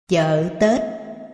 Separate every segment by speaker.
Speaker 1: Chợ Tết.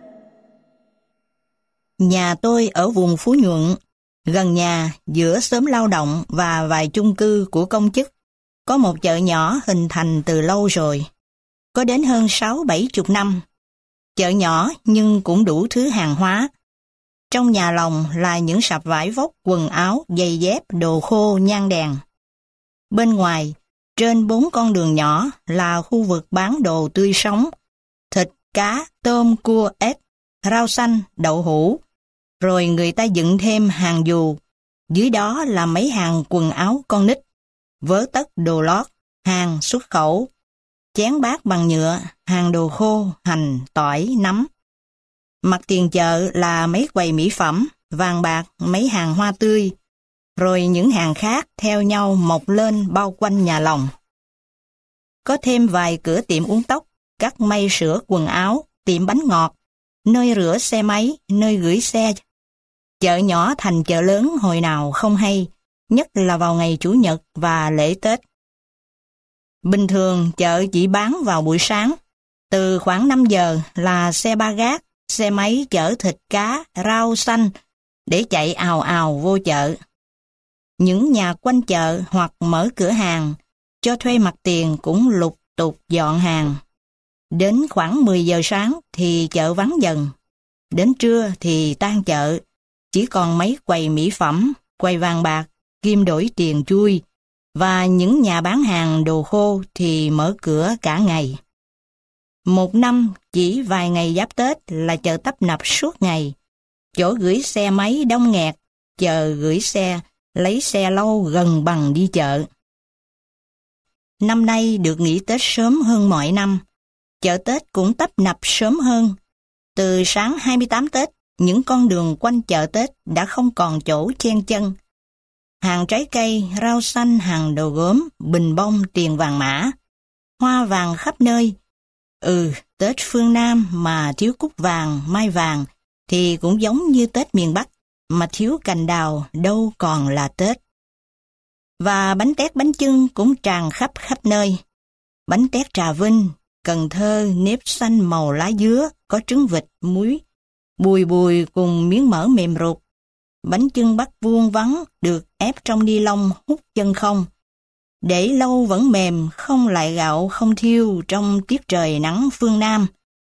Speaker 1: Nhà tôi ở vùng Phú Nhuận, gần nhà giữa xóm lao động và vài chung cư của công chức, có một chợ nhỏ hình thành từ lâu rồi, có đến hơn 60-70 năm. Chợ nhỏ nhưng cũng đủ thứ hàng hóa. Trong nhà lòng là những sạp vải vóc, quần áo, giày dép, đồ khô, nhang đèn. Bên ngoài, trên 4 con đường nhỏ là khu vực bán đồ tươi sống, thịt, cá, tôm, cua, ếch, rau xanh, đậu hũ. Rồi người ta dựng thêm hàng dù, dưới đó là mấy hàng quần áo con nít, vớ tất đồ lót, hàng xuất khẩu, chén bát bằng nhựa, hàng đồ khô, hành, tỏi, nấm. Mặt tiền chợ là mấy quầy mỹ phẩm, vàng bạc, mấy hàng hoa tươi, rồi những hàng khác theo nhau mọc lên bao quanh nhà lòng. Có thêm vài cửa tiệm uống tóc, cắt may sửa quần áo, tiệm bánh ngọt, nơi rửa xe máy, nơi gửi xe. Chợ nhỏ thành chợ lớn hồi nào không hay, nhất là vào ngày Chủ nhật và lễ Tết. Bình thường chợ chỉ bán vào buổi sáng, từ khoảng 5 giờ là xe ba gác, xe máy chở thịt cá, rau xanh để chạy ào ào vô chợ. Những nhà quanh chợ hoặc mở cửa hàng, cho thuê mặt tiền cũng lục tục dọn hàng. Đến khoảng 10 giờ sáng thì chợ vắng dần. Đến trưa thì tan chợ, chỉ còn mấy quầy mỹ phẩm, quầy vàng bạc, kim đổi tiền chui, và những nhà bán hàng đồ khô thì mở cửa cả ngày. Một năm chỉ vài ngày giáp Tết là chợ tấp nập suốt ngày. Chỗ gửi xe máy đông nghẹt, chờ gửi xe, lấy xe lâu gần bằng đi chợ. Năm nay được nghỉ Tết sớm hơn mọi năm. Chợ Tết cũng tấp nập sớm hơn. Từ sáng 28 Tết, những con đường quanh chợ Tết đã không còn chỗ chen chân. Hàng trái cây, rau xanh, hàng đồ gốm, bình bông, tiền vàng mã, hoa vàng khắp nơi. Tết phương Nam mà thiếu cúc vàng, mai vàng thì cũng giống như Tết miền Bắc, mà thiếu cành đào đâu còn là Tết. Và bánh tét bánh chưng cũng tràn khắp nơi. Bánh tét Trà Vinh, Cần Thơ, nếp xanh màu lá dứa, có trứng vịt, muối, bùi bùi cùng miếng mỡ mềm ruột. Bánh chưng bắc vuông vắn được ép trong ni lông hút chân không. Để lâu vẫn mềm, không lại gạo không thiêu trong tiết trời nắng phương Nam.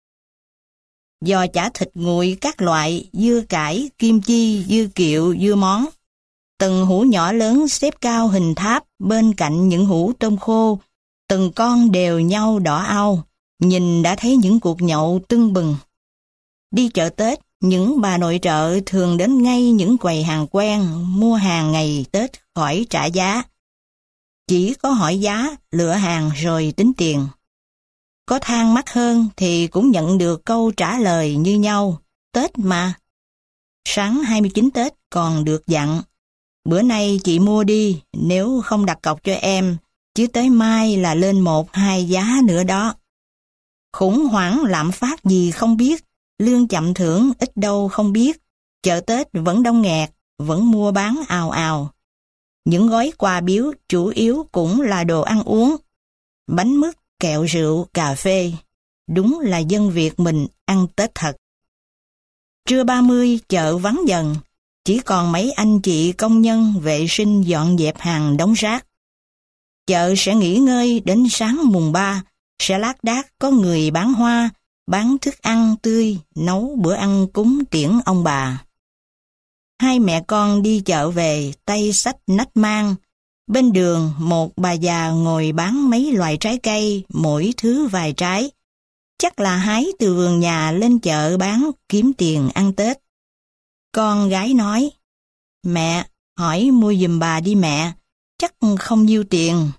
Speaker 1: Giò chả thịt nguội các loại, dưa cải, kim chi, dưa kiệu, dưa món. Từng hũ nhỏ lớn xếp cao hình tháp bên cạnh những hũ tôm khô, từng con đều nhau đỏ au, nhìn đã thấy những cuộc nhậu tưng bừng. Đi chợ Tết, những bà nội trợ thường đến ngay những quầy hàng quen, mua hàng ngày Tết khỏi trả giá. Chỉ có hỏi giá, lựa hàng rồi tính tiền. Có than mắc hơn thì cũng nhận được câu trả lời như nhau, Tết mà. Sáng 29 Tết còn được dặn, bữa nay chị mua đi, nếu không đặt cọc cho em, chứ tới mai là lên 1-2 giá nữa đó. Khủng hoảng lạm phát gì không biết, lương chậm thưởng ít đâu không biết, chợ Tết vẫn đông nghẹt, vẫn mua bán ào ào. Những gói quà biếu chủ yếu cũng là đồ ăn uống, bánh mứt, kẹo rượu, cà phê. Đúng là dân Việt mình ăn Tết thật. Trưa 30 chợ vắng dần, chỉ còn mấy anh chị công nhân vệ sinh dọn dẹp hàng đống rác. Chợ sẽ nghỉ ngơi đến sáng mùng 3, sẽ lác đác có người bán hoa, bán thức ăn tươi, nấu bữa ăn cúng tiễn ông bà. Hai mẹ con đi chợ về, tay xách nách mang. Bên đường, một bà già ngồi bán mấy loại trái cây, mỗi thứ vài trái. Chắc là hái từ vườn nhà lên chợ bán kiếm tiền ăn Tết. Con gái nói, mẹ, hỏi mua giùm bà đi mẹ, chắc không nhiêu tiền.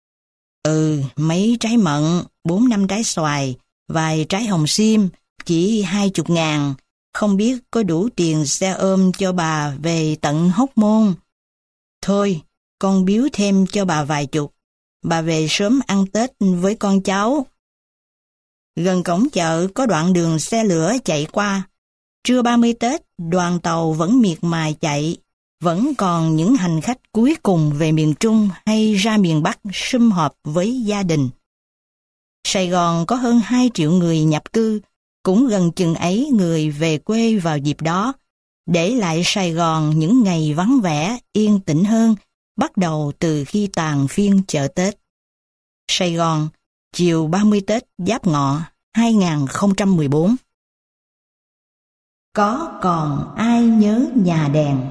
Speaker 1: Mấy trái mận, 4-5 trái xoài, vài trái hồng xiêm, chỉ 20.000, không biết có đủ tiền xe ôm cho bà về tận Hóc Môn. Thôi, con biếu thêm cho bà vài chục, bà về sớm ăn Tết với con cháu. Gần cổng chợ có đoạn đường xe lửa chạy qua. Trưa 30 Tết, đoàn tàu vẫn miệt mài chạy, vẫn còn những hành khách cuối cùng về miền Trung hay ra miền Bắc sum họp với gia đình. Sài Gòn có hơn 2 triệu người nhập cư, Cũng gần chừng ấy người về quê vào dịp đó, để lại Sài Gòn những ngày vắng vẻ, yên tĩnh hơn, bắt đầu từ khi tàn phiên chợ Tết. Sài Gòn, chiều 30 Tết Giáp Ngọ 2014. Có còn ai nhớ nhà đèn?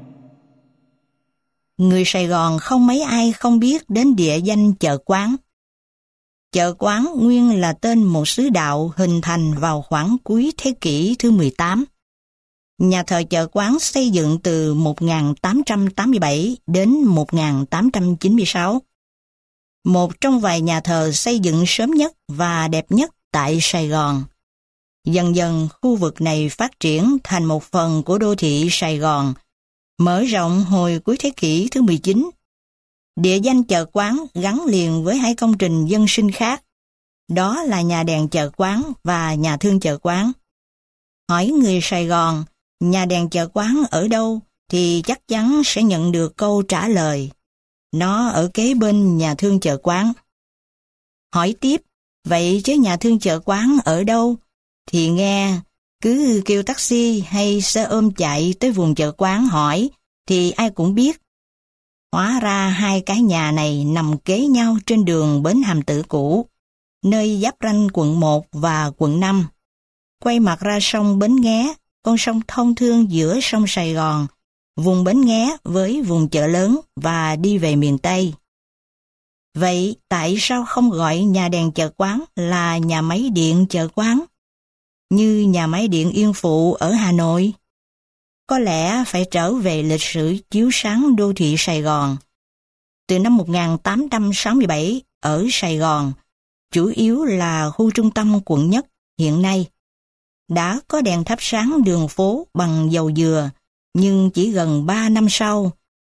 Speaker 1: Người Sài Gòn không mấy ai không biết đến địa danh chợ Quán. Chợ Quán nguyên là tên một xứ đạo hình thành vào khoảng cuối thế kỷ thứ 18. Nhà thờ chợ Quán xây dựng từ 1887 đến 1896. Một trong vài nhà thờ xây dựng sớm nhất và đẹp nhất tại Sài Gòn. Dần dần khu vực này phát triển thành một phần của đô thị Sài Gòn, mở rộng hồi cuối thế kỷ thứ 19. Địa danh chợ Quán gắn liền với hai công trình dân sinh khác, đó là nhà đèn chợ Quán và nhà thương chợ Quán. Hỏi người Sài Gòn, nhà đèn chợ Quán ở đâu thì chắc chắn sẽ nhận được câu trả lời. Nó ở kế bên nhà thương chợ Quán. Hỏi tiếp, vậy chứ nhà thương chợ Quán ở đâu? Thì nghe, cứ kêu taxi hay xe ôm chạy tới vùng chợ Quán hỏi, thì ai cũng biết. Hóa ra hai cái nhà này nằm kế nhau trên đường Bến Hàm Tử cũ, nơi giáp ranh quận 1 và quận 5. Quay mặt ra sông Bến Nghé, con sông thông thương giữa sông Sài Gòn, vùng Bến Nghé với vùng chợ lớn và đi về miền Tây. Vậy tại sao không gọi nhà đèn chợ Quán là nhà máy điện chợ Quán, như nhà máy điện Yên Phụ ở Hà Nội? Có lẽ phải trở về lịch sử chiếu sáng đô thị Sài Gòn. Từ năm 1867 ở Sài Gòn, chủ yếu là khu trung tâm quận Nhất hiện nay, đã có đèn thắp sáng đường phố bằng dầu dừa, nhưng chỉ gần 3 năm sau,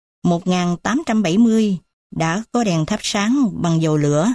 Speaker 1: 1870, đã có đèn thắp sáng bằng dầu lửa.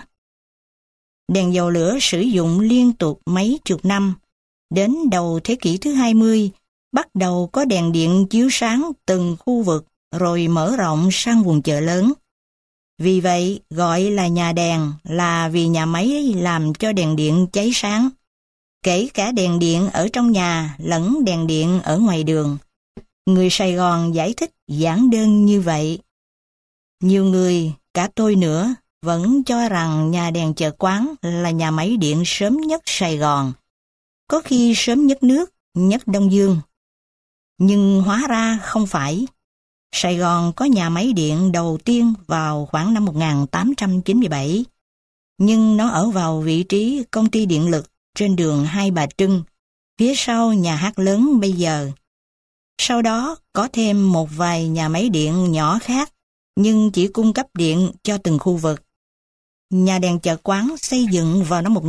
Speaker 1: Đèn dầu lửa sử dụng liên tục mấy chục năm, đến đầu thế kỷ thứ 20, bắt đầu có đèn điện chiếu sáng từng khu vực rồi mở rộng sang vùng chợ lớn. Vì vậy, gọi là nhà đèn là vì nhà máy làm cho đèn điện cháy sáng, kể cả đèn điện ở trong nhà lẫn đèn điện ở ngoài đường. Người Sài Gòn giải thích giản đơn như vậy. Nhiều người, cả tôi nữa, vẫn cho rằng nhà đèn chợ Quán là nhà máy điện sớm nhất Sài Gòn, có khi sớm nhất nước, nhất Đông Dương. Nhưng hóa ra không phải. Sài Gòn có nhà máy điện đầu tiên vào khoảng năm 1897, nhưng nó ở vào vị trí công ty điện lực trên đường Hai Bà Trưng, phía sau nhà hát lớn bây giờ. Sau đó có thêm một vài nhà máy điện nhỏ khác, nhưng chỉ cung cấp điện cho từng khu vực. Nhà đèn chợ Quán xây dựng vào năm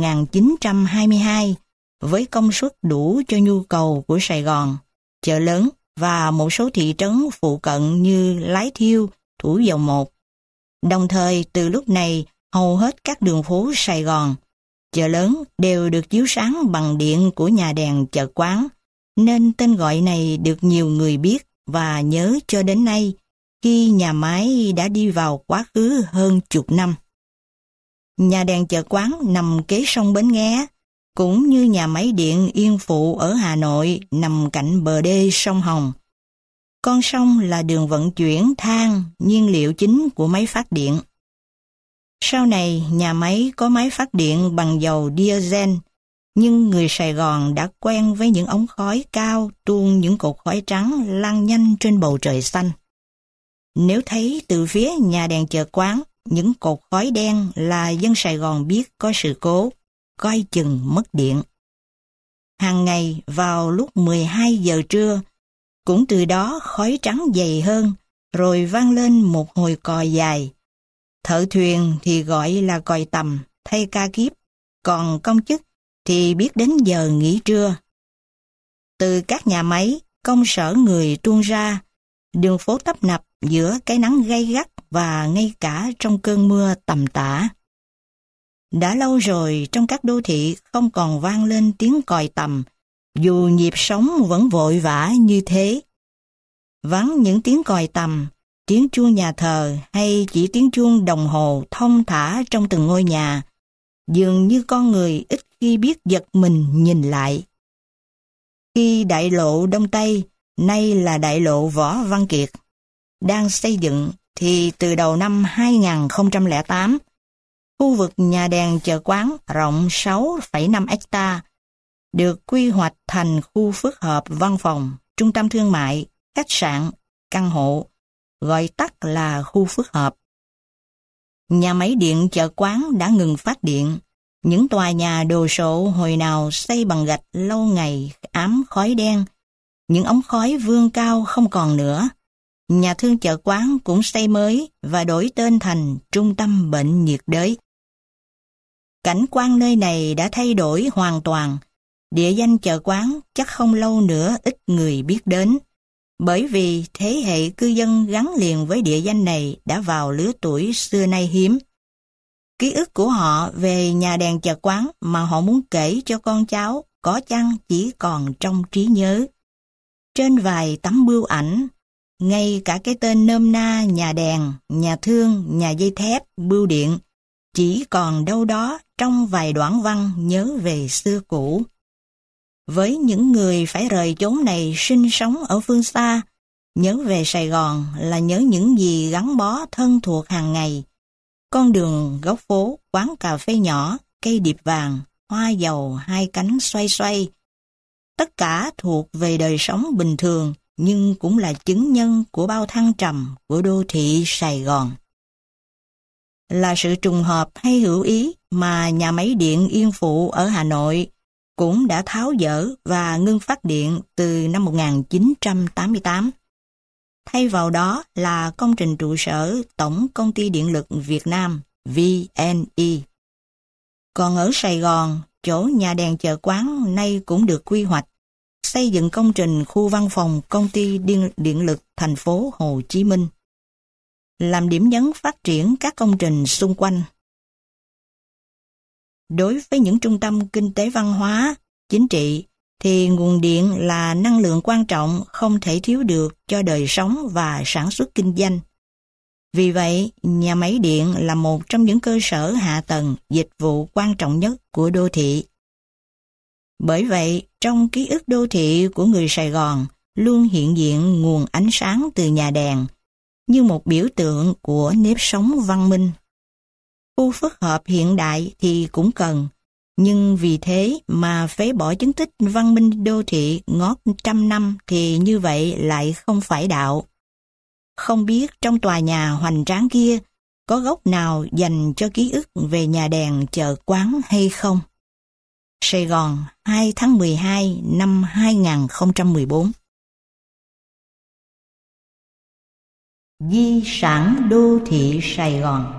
Speaker 1: 1922 với công suất đủ cho nhu cầu của Sài Gòn, chợ lớn và một số thị trấn phụ cận như Lái Thiêu, Thủ Dầu Một. Đồng thời từ lúc này hầu hết các đường phố Sài Gòn, chợ lớn đều được chiếu sáng bằng điện của nhà đèn chợ Quán, nên tên gọi này được nhiều người biết và nhớ cho đến nay, khi nhà máy đã đi vào quá khứ hơn chục năm. Nhà đèn chợ Quán nằm kế sông Bến Nghé, cũng như nhà máy điện Yên Phụ ở Hà Nội nằm cạnh bờ đê sông Hồng. Con sông là đường vận chuyển than, nhiên liệu chính của máy phát điện. Sau này, nhà máy có máy phát điện bằng dầu diesel, nhưng người Sài Gòn đã quen với những ống khói cao tuôn những cột khói trắng lan nhanh trên bầu trời xanh. Nếu thấy từ phía nhà đèn chợ Quán những cột khói đen là dân Sài Gòn biết có sự cố, coi chừng mất điện. Hàng ngày vào lúc 12 giờ trưa, cũng từ đó khói trắng dày hơn, rồi vang lên một hồi còi dài. Thợ thuyền thì gọi là còi tầm, thay ca kíp, còn công chức thì biết đến giờ nghỉ trưa. Từ các nhà máy, công sở người tuôn ra, đường phố tấp nập giữa cái nắng gay gắt và ngay cả trong cơn mưa tầm tã. Đã lâu rồi trong các đô thị không còn vang lên tiếng còi tầm, dù nhịp sống vẫn vội vã như thế. Vắng những tiếng còi tầm, tiếng chuông nhà thờ hay chỉ tiếng chuông đồng hồ thong thả trong từng ngôi nhà, dường như con người ít khi biết giật mình nhìn lại. khi đại lộ Đông Tây, nay là đại lộ Võ Văn Kiệt, đang xây dựng, thì từ đầu năm 2008, khu vực nhà đèn chợ quán rộng 6,5 ha được quy hoạch thành khu phức hợp văn phòng, trung tâm thương mại, khách sạn, căn hộ, gọi tắt là khu phức hợp. Nhà máy điện chợ quán đã ngừng phát điện. Những tòa nhà đồ sộ hồi nào xây bằng gạch lâu ngày ám khói đen. Những ống khói vươn cao không còn nữa. Nhà thương chợ quán cũng xây mới và đổi tên thành Trung tâm Bệnh nhiệt đới. Cảnh quan nơi này đã thay đổi hoàn toàn. Địa danh chợ quán chắc không lâu nữa ít người biết đến, bởi vì thế hệ cư dân gắn liền với địa danh này đã vào lứa tuổi xưa nay hiếm. Ký ức của họ về nhà đèn chợ quán mà họ muốn kể cho con cháu có chăng chỉ còn trong trí nhớ. Trên vài tấm bưu ảnh, ngay cả cái tên nôm na nhà đèn, nhà thương, nhà dây thép, bưu điện chỉ còn đâu đó trong vài đoạn văn nhớ về xưa cũ. Với những người phải rời chốn này sinh sống ở phương xa, nhớ về Sài Gòn là nhớ những gì gắn bó thân thuộc hàng ngày. Con đường, góc phố, quán cà phê nhỏ, cây điệp vàng, hoa dầu hai cánh xoay xoay. Tất cả thuộc về đời sống bình thường, nhưng cũng là chứng nhân của bao thăng trầm của đô thị Sài Gòn. Là sự trùng hợp hay hữu ý mà nhà máy điện Yên Phụ ở Hà Nội cũng đã tháo dỡ và ngưng phát điện từ năm 1988. Thay vào đó là công trình trụ sở Tổng Công ty Điện lực Việt Nam VNE. Còn ở Sài Gòn, chỗ nhà đèn chợ quán nay cũng được quy hoạch, xây dựng công trình khu văn phòng Công ty Điện lực thành phố Hồ Chí Minh, làm điểm nhấn phát triển các công trình xung quanh. Đối với những trung tâm kinh tế văn hóa, chính trị, thì nguồn điện là năng lượng quan trọng không thể thiếu được cho đời sống và sản xuất kinh doanh. Vì vậy, nhà máy điện là một trong những cơ sở hạ tầng dịch vụ quan trọng nhất của đô thị. Bởi vậy, trong ký ức đô thị của người Sài Gòn luôn hiện diện nguồn ánh sáng từ nhà đèn như một biểu tượng của nếp sống văn minh. Khu phức hợp hiện đại thì cũng cần, nhưng vì thế mà phế bỏ chứng tích văn minh đô thị ngót trăm năm thì như vậy lại không phải đạo. Không biết trong tòa nhà hoành tráng kia có góc nào dành cho ký ức về nhà đèn chợ quán hay không? Sài Gòn, 2 tháng 12 năm 2014. Di sản đô thị Sài Gòn.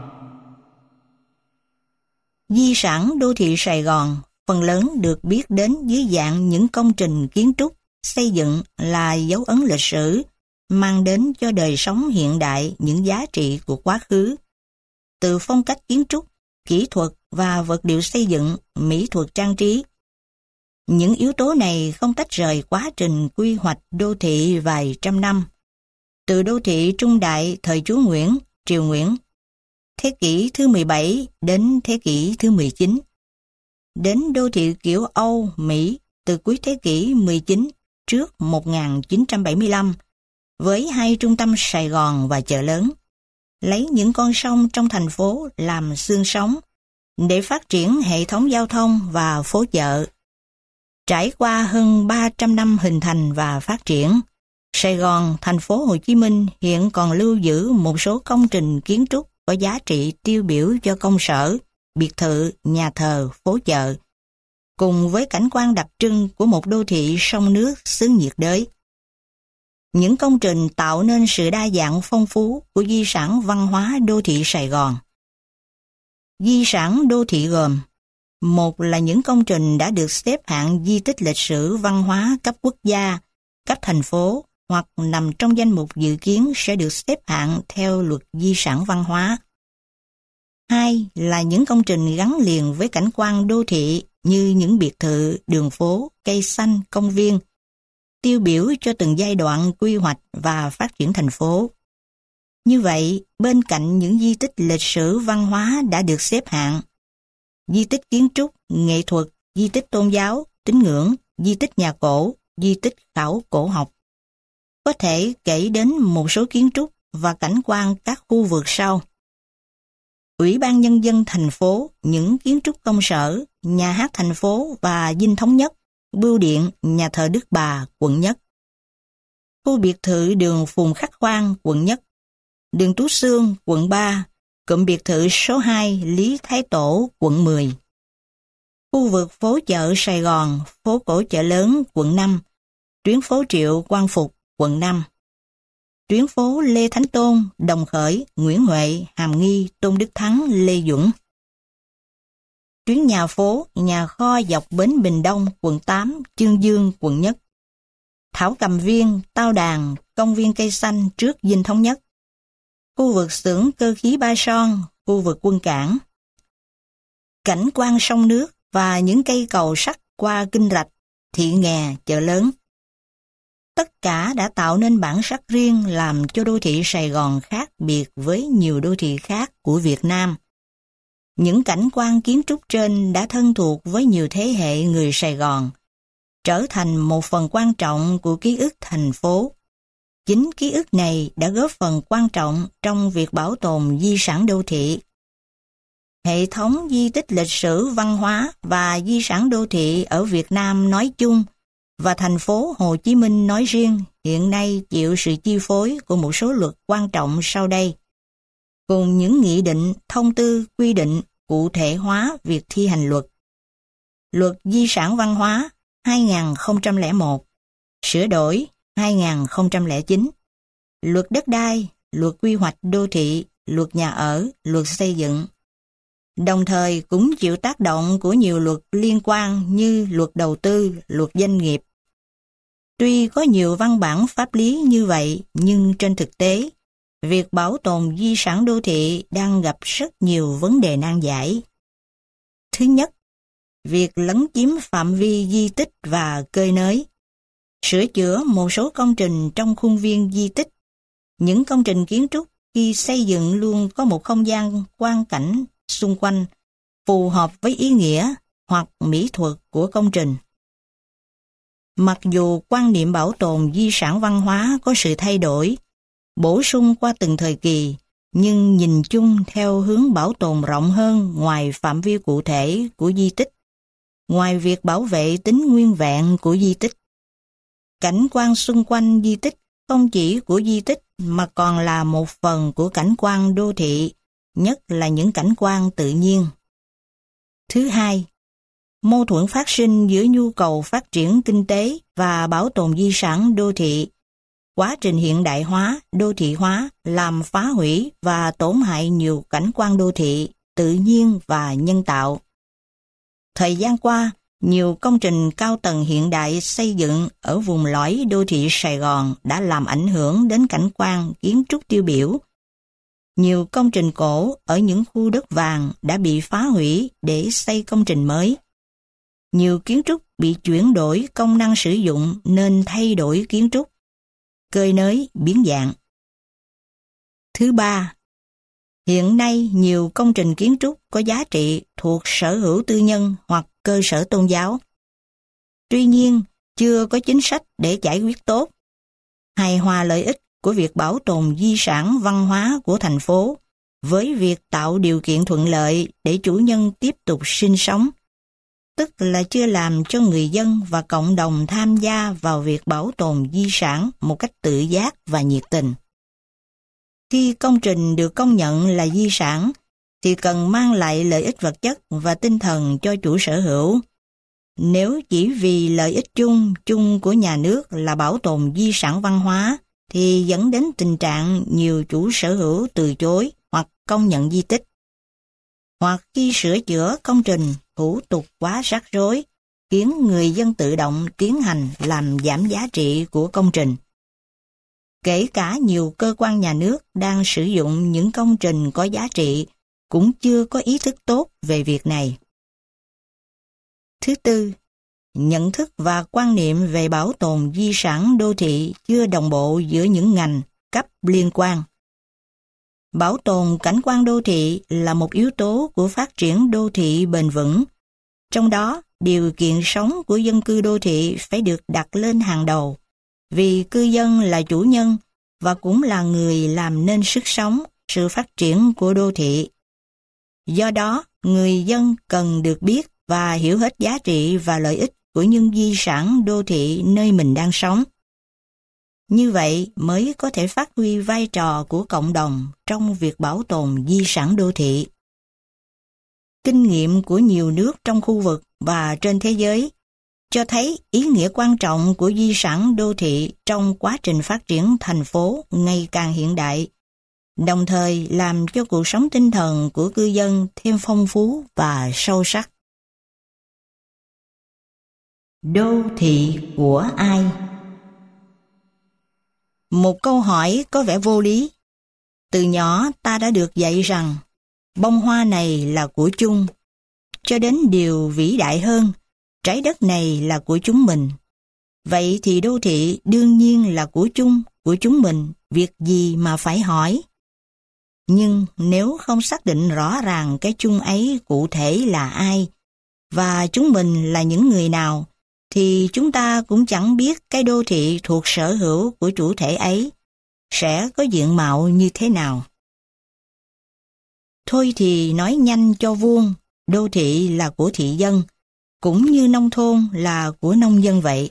Speaker 1: Di sản đô thị Sài Gòn phần lớn được biết đến dưới dạng những công trình kiến trúc xây dựng là dấu ấn lịch sử, mang đến cho đời sống hiện đại những giá trị của quá khứ. Từ phong cách kiến trúc, kỹ thuật và vật liệu xây dựng, mỹ thuật trang trí. Những yếu tố này không tách rời quá trình quy hoạch đô thị vài trăm năm. Từ đô thị trung đại thời chúa Nguyễn, triều Nguyễn, thế kỷ thứ 17 đến thế kỷ thứ 19. Đến đô thị kiểu Âu, Mỹ từ cuối thế kỷ 19 trước 1975 với hai trung tâm Sài Gòn và chợ lớn. Lấy những con sông trong thành phố làm xương sống để phát triển hệ thống giao thông và phố chợ. Trải qua hơn 300 năm hình thành và phát triển, Sài Gòn, thành phố Hồ Chí Minh hiện còn lưu giữ một số công trình kiến trúc có giá trị tiêu biểu cho công sở, biệt thự, nhà thờ, phố chợ, cùng với cảnh quan đặc trưng của một đô thị sông nước xứ nhiệt đới. Những công trình tạo nên sự đa dạng phong phú của di sản văn hóa đô thị Sài Gòn. Di sản đô thị gồm: một là những công trình đã được xếp hạng di tích lịch sử văn hóa cấp quốc gia, cấp thành phố hoặc nằm trong danh mục dự kiến sẽ được xếp hạng theo luật di sản văn hóa. Hai là những công trình gắn liền với cảnh quan đô thị như những biệt thự, đường phố, cây xanh, công viên, tiêu biểu cho từng giai đoạn quy hoạch và phát triển thành phố. Như vậy, bên cạnh những di tích lịch sử văn hóa đã được xếp hạng, di tích kiến trúc, nghệ thuật, di tích tôn giáo, tín ngưỡng, di tích nhà cổ, di tích khảo cổ học. Có thể kể đến một số kiến trúc và cảnh quan các khu vực sau. Ủy ban Nhân dân thành phố, những kiến trúc công sở, nhà hát thành phố và dinh thống nhất, bưu điện, nhà thờ Đức Bà, quận Nhất. Khu biệt thự đường Phùng Khắc Khoan, quận Nhất. Đường Tú Xương, quận 3, cụm biệt thự số 2 Lý Thái Tổ, quận 10. Khu vực phố chợ Sài Gòn, phố cổ Chợ Lớn, quận 5, tuyến phố Triệu Quang Phục, quận 5. Tuyến phố Lê Thánh Tôn, Đồng Khởi, Nguyễn Huệ, Hàm Nghi, Tôn Đức Thắng, Lê Duẩn. Tuyến nhà phố, nhà kho dọc bến Bình Đông, quận 8, Chương Dương, quận Nhất. Thảo Cầm Viên, Tao Đàn, công viên cây xanh trước dinh thống nhất. Khu vực xưởng cơ khí Ba Son, khu vực quân cảng. Cảnh quan sông nước và những cây cầu sắt qua Kinh Rạch, Thị Nghè, Chợ Lớn. Tất cả đã tạo nên bản sắc riêng làm cho đô thị Sài Gòn khác biệt với nhiều đô thị khác của Việt Nam. Những cảnh quan kiến trúc trên đã thân thuộc với nhiều thế hệ người Sài Gòn, trở thành một phần quan trọng của ký ức thành phố. Chính ký ức này đã góp phần quan trọng trong việc bảo tồn di sản đô thị. Hệ thống di tích lịch sử văn hóa và di sản đô thị ở Việt Nam nói chung và thành phố Hồ Chí Minh nói riêng hiện nay chịu sự chi phối của một số luật quan trọng sau đây, cùng những nghị định, thông tư, quy định cụ thể hóa việc thi hành luật. Luật Di sản Văn hóa 2001, sửa đổi 2009, Luật Đất đai, Luật Quy hoạch đô thị, Luật Nhà ở, Luật Xây dựng. Đồng thời cũng chịu tác động của nhiều luật liên quan như Luật Đầu tư, Luật Doanh nghiệp. Tuy có nhiều văn bản pháp lý như vậy, nhưng trên thực tế, việc bảo tồn di sản đô thị đang gặp rất nhiều vấn đề nan giải. Thứ nhất, việc lấn chiếm phạm vi di tích và cơi nới. Sửa chữa một số công trình trong khuôn viên di tích. Những công trình kiến trúc khi xây dựng luôn có một không gian quang cảnh xung quanh phù hợp với ý nghĩa hoặc mỹ thuật của công trình. Mặc dù quan niệm bảo tồn di sản văn hóa có sự thay đổi, bổ sung qua từng thời kỳ, nhưng nhìn chung theo hướng bảo tồn rộng hơn ngoài phạm vi cụ thể của di tích, ngoài việc bảo vệ tính nguyên vẹn của di tích. Cảnh quan xung quanh di tích không chỉ của di tích mà còn là một phần của cảnh quan đô thị, nhất là những cảnh quan tự nhiên. Thứ hai, mâu thuẫn phát sinh giữa nhu cầu phát triển kinh tế và bảo tồn di sản đô thị. Quá trình hiện đại hóa, đô thị hóa làm phá hủy và tổn hại nhiều cảnh quan đô thị, tự nhiên và nhân tạo. Thời gian qua, nhiều công trình cao tầng hiện đại xây dựng ở vùng lõi đô thị Sài Gòn đã làm ảnh hưởng đến cảnh quan kiến trúc tiêu biểu. Nhiều công trình cổ ở những khu đất vàng đã bị phá hủy để xây công trình mới. Nhiều kiến trúc bị chuyển đổi công năng sử dụng nên thay đổi kiến trúc, cơi nới biến dạng. Thứ ba, hiện nay nhiều công trình kiến trúc có giá trị thuộc sở hữu tư nhân hoặc cơ sở tôn giáo. Tuy nhiên, chưa có chính sách để giải quyết tốt, hài hòa lợi ích của việc bảo tồn di sản văn hóa của thành phố với việc tạo điều kiện thuận lợi để chủ nhân tiếp tục sinh sống, tức là chưa làm cho người dân và cộng đồng tham gia vào việc bảo tồn di sản một cách tự giác và nhiệt tình. Khi công trình được công nhận là di sản, thì cần mang lại lợi ích vật chất và tinh thần cho chủ sở hữu. Nếu chỉ vì lợi ích chung của nhà nước là bảo tồn di sản văn hóa, thì dẫn đến tình trạng nhiều chủ sở hữu từ chối hoặc công nhận di tích. Hoặc khi sửa chữa công trình, thủ tục quá rắc rối, khiến người dân tự động tiến hành làm giảm giá trị của công trình. Kể cả nhiều cơ quan nhà nước đang sử dụng những công trình có giá trị cũng chưa có ý thức tốt về việc này. Thứ tư, nhận thức và quan niệm về bảo tồn di sản đô thị chưa đồng bộ giữa những ngành, cấp liên quan. Bảo tồn cảnh quan đô thị là một yếu tố của phát triển đô thị bền vững. Trong đó, điều kiện sống của dân cư đô thị phải được đặt lên hàng đầu, vì cư dân là chủ nhân và cũng là người làm nên sức sống, sự phát triển của đô thị. Do đó, người dân cần được biết và hiểu hết giá trị và lợi ích của những di sản đô thị nơi mình đang sống. Như vậy mới có thể phát huy vai trò của cộng đồng trong việc bảo tồn di sản đô thị. Kinh nghiệm của nhiều nước trong khu vực và trên thế giới cho thấy ý nghĩa quan trọng của di sản đô thị trong quá trình phát triển thành phố ngày càng hiện đại, đồng thời làm cho cuộc sống tinh thần của cư dân thêm phong phú và sâu sắc. Đô thị của ai? Một câu hỏi có vẻ vô lý. Từ nhỏ ta đã được dạy rằng bông hoa này là của chung, cho đến điều vĩ đại hơn, trái đất này là của chúng mình. Vậy thì đô thị đương nhiên là của chung, của chúng mình, việc gì mà phải hỏi? Nhưng nếu không xác định rõ ràng cái chung ấy cụ thể là ai, và chúng mình là những người nào, thì chúng ta cũng chẳng biết cái đô thị thuộc sở hữu của chủ thể ấy sẽ có diện mạo như thế nào. Thôi thì nói nhanh cho vuông, đô thị là của thị dân, cũng như nông thôn là của nông dân vậy.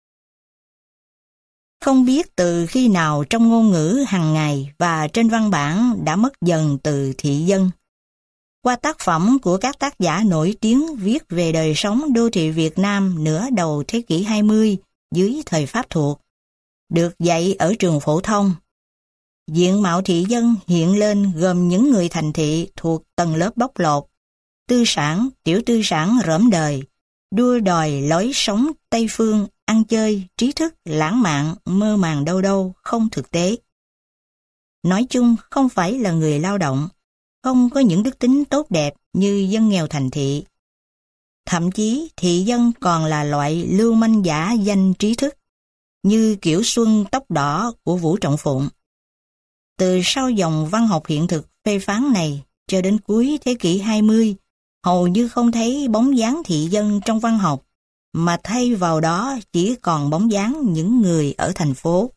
Speaker 1: Không biết từ khi nào trong ngôn ngữ hàng ngày và trên văn bản đã mất dần từ thị dân. Qua tác phẩm của các tác giả nổi tiếng viết về đời sống đô thị Việt Nam nửa đầu thế kỷ 20 dưới thời Pháp thuộc, được dạy ở trường phổ thông, diện mạo thị dân hiện lên gồm những người thành thị thuộc tầng lớp bóc lột, tư sản, tiểu tư sản rỡm đời, đua đòi lối sống Tây phương, ăn chơi, trí thức, lãng mạn, mơ màng đâu đâu, không thực tế. Nói chung không phải là người lao động, không có những đức tính tốt đẹp như dân nghèo thành thị. Thậm chí thị dân còn là loại lưu manh giả danh trí thức, như kiểu Xuân tóc đỏ của Vũ Trọng Phụng. Từ sau dòng văn học hiện thực phê phán này cho đến cuối thế kỷ 20, hầu như không thấy bóng dáng thị dân trong văn học, mà thay vào đó chỉ còn bóng dáng những người ở thành phố.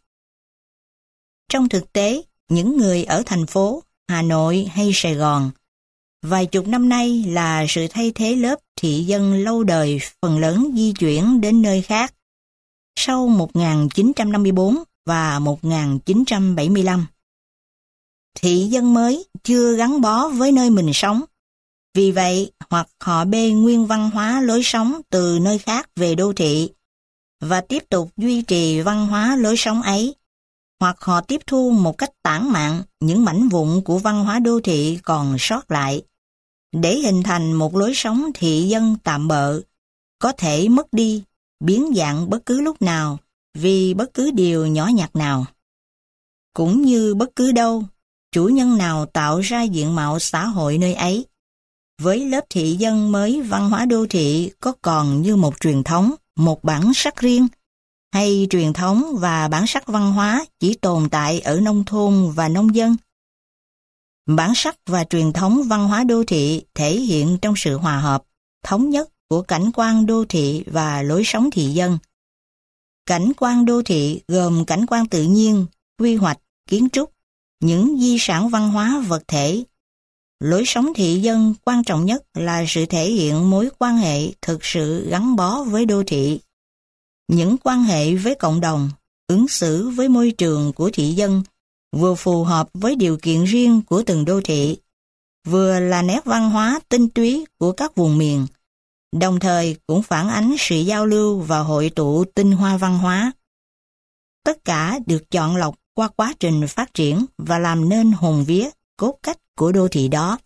Speaker 1: Trong thực tế, những người ở thành phố, Hà Nội hay Sài Gòn, vài chục năm nay là sự thay thế lớp thị dân lâu đời phần lớn di chuyển đến nơi khác, sau 1954 và 1975. Thị dân mới chưa gắn bó với nơi mình sống, vì vậy hoặc họ bê nguyên văn hóa lối sống từ nơi khác về đô thị và tiếp tục duy trì văn hóa lối sống ấy, hoặc họ tiếp thu một cách tản mạn những mảnh vụn của văn hóa đô thị còn sót lại, để hình thành một lối sống thị dân tạm bợ, có thể mất đi, biến dạng bất cứ lúc nào, vì bất cứ điều nhỏ nhặt nào. Cũng như bất cứ đâu, chủ nhân nào tạo ra diện mạo xã hội nơi ấy. Với lớp thị dân mới, văn hóa đô thị có còn như một truyền thống, một bản sắc riêng, hay truyền thống và bản sắc văn hóa chỉ tồn tại ở nông thôn và nông dân? Bản sắc và truyền thống văn hóa đô thị thể hiện trong sự hòa hợp, thống nhất của cảnh quan đô thị và lối sống thị dân. Cảnh quan đô thị gồm cảnh quan tự nhiên, quy hoạch, kiến trúc, những di sản văn hóa vật thể. Lối sống thị dân quan trọng nhất là sự thể hiện mối quan hệ thực sự gắn bó với đô thị. Những quan hệ với cộng đồng, ứng xử với môi trường của thị dân vừa phù hợp với điều kiện riêng của từng đô thị, vừa là nét văn hóa tinh túy của các vùng miền, đồng thời cũng phản ánh sự giao lưu và hội tụ tinh hoa văn hóa. Tất cả được chọn lọc qua quá trình phát triển và làm nên hồn vía, cốt cách của đô thị đó.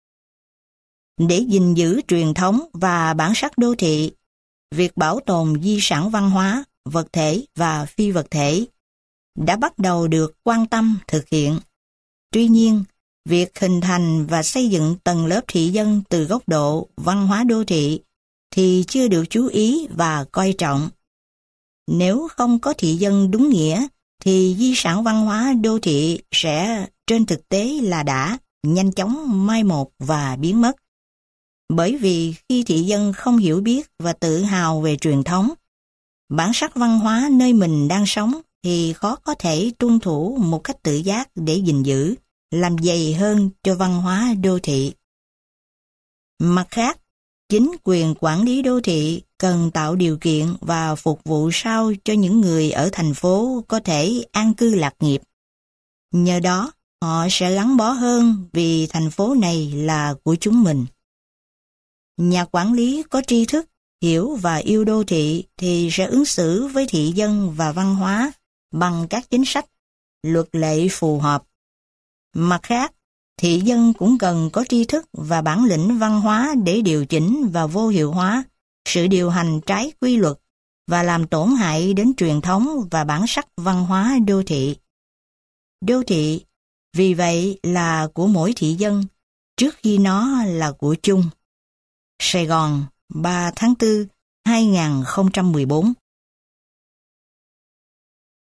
Speaker 1: Để gìn giữ truyền thống và bản sắc đô thị, việc bảo tồn di sản văn hóa, vật thể và phi vật thể đã bắt đầu được quan tâm thực hiện. Tuy nhiên, việc hình thành và xây dựng tầng lớp thị dân từ góc độ văn hóa đô thị thì chưa được chú ý và coi trọng. Nếu không có thị dân đúng nghĩa, thì di sản văn hóa đô thị sẽ trên thực tế là đã nhanh chóng mai một và biến mất. Bởi vì khi thị dân không hiểu biết và tự hào về truyền thống, bản sắc văn hóa nơi mình đang sống thì khó có thể tuân thủ một cách tự giác để gìn giữ, làm dày hơn cho văn hóa đô thị. Mặt khác, chính quyền quản lý đô thị cần tạo điều kiện và phục vụ sao cho những người ở thành phố có thể an cư lạc nghiệp. Nhờ đó, họ sẽ gắn bó hơn vì thành phố này là của chúng mình. Nhà quản lý có tri thức, hiểu và yêu đô thị thì sẽ ứng xử với thị dân và văn hóa bằng các chính sách, luật lệ phù hợp. Mặt khác, thị dân cũng cần có tri thức và bản lĩnh văn hóa để điều chỉnh và vô hiệu hóa sự điều hành trái quy luật và làm tổn hại đến truyền thống và bản sắc văn hóa đô thị. Đô thị, vì vậy là của mỗi thị dân, trước khi nó là của chung. Sài Gòn, 3 tháng 4, 2014.